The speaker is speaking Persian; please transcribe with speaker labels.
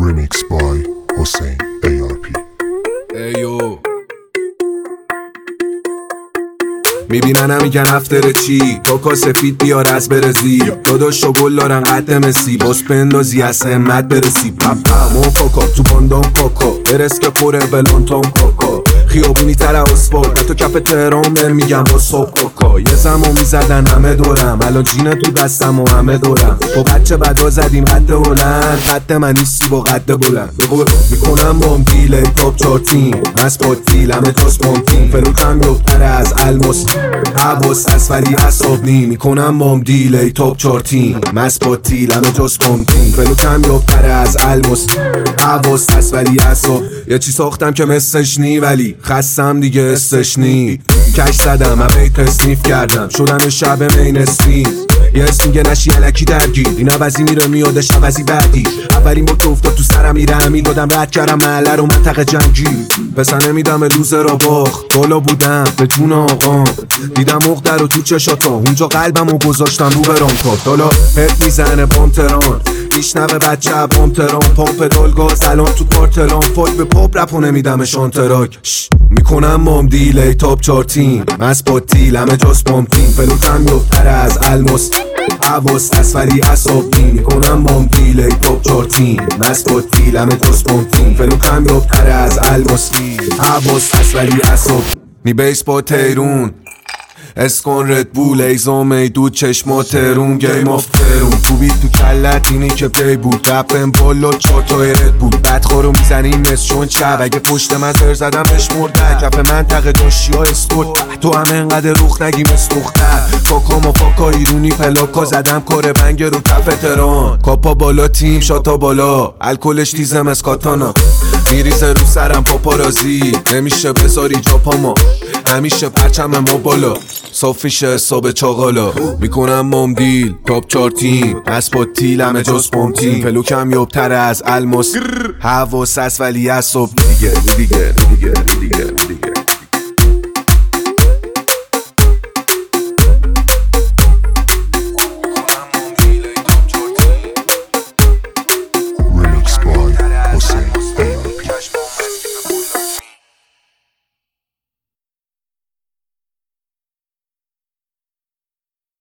Speaker 1: Remix by Hussein ARP.
Speaker 2: ایو میبینن میگن افتر چی کوکا سفید بیار از برزی داداشو گل دارن قد مسی باز پندازی از همت برسی پپا موفاکا تو باندام کاکا برس که پره بلانتام کاکا خیابونی تر اسفال تو کف تهران بر میگم با صبح کاکا یه زمان میزدن همه دورم الان جینه تو دستم و همه دورم با بچه بدا زدیم قد بلند قد من نیستی با قد بلند میکنم بام دیل تاپ چارتیم از پاتیل همه تاس پامتیم فلوکم یفتره از الماس حواس از ولی اصاب نی میکنم بام دیل تاپ چارتیم از پاتیل همه تاس پامتیم فلوکم یفتره از الماس حواس از ولی اصاب یه چی ساختم که مثلش نی ولی خستم دیگه استش نی کش زدم همه تصنیف کردم شدم شب مینستریم یه اسم میگه نشی علکی درگیر این عوضی میره میادش عوضی بعدی اولین با که افتاد تو سرم میره همین دادم رد کردم محله رو منطقه جنگی پسر نمیدم لوزه را باخ بالا بودم به جون آقام دیدم مقدر رو تو چشاتا اونجا قلبم رو گذاشتم رو برانکات حالا هد میزنه بام تران میشنوه بچه بام تران پاپ دالگاز الان تو پارتلان فاک به پاپ رپو نمیدم شانتراک میکنم مام دیلی تاپ چارتیم از پاتیل همه جاس پامتیم فلوتم یفتره از الماس حواس اسفلی اصاب نی میکنم مام دیلی تاپ چارتیم از پاتیل همه جاس پامتیم فلوتم یفتره از الماس حواس اسفلی اصاب نی بیس با تیرون اسکان رد بول ایزام ایدود چشما ترون گیم آف ترون تو بیت تو کلت اینی که پی بود رپم بالا چارتای رد بود بدخارو میزنیم مثل چون چب اگه پشت من زر زدم بشمرده کف منطقه داشتی ها اسکورت تو هم انقدر روخ نگی مثل دختر کاکا مافاکا ایرونی پلاکا زدم کار بنگ رو کف تران کاپا بالا تیم شاتا بالا الکلش تیزم از کاتانا میریزه رو سرم پاپارازی نمیشه بذاری جا پاما همیشه پرچم ما بالا صافیش حساب چاقالا میکنم مام دیل تاپ چارتیم از پاتیل همه جاز پامتیم فلوکم یابتره از الماس حواس است ولی اصاب دیگه